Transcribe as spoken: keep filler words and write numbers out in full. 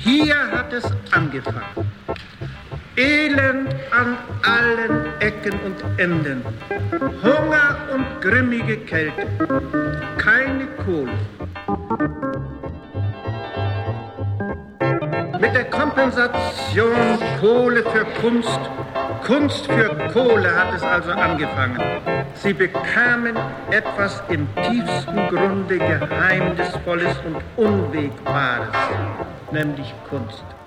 Hier hat es angefangen. Elend an allen Ecken und Enden. Hunger und grimmige Kälte. Keine Kohle. Mit der Kompensation Kohle für Kunst, Kunst für Kohle hat es also angefangen. Sie bekamen etwas im tiefsten Grunde Geheimnisvolles und Unwägbares, nämlich Kunst.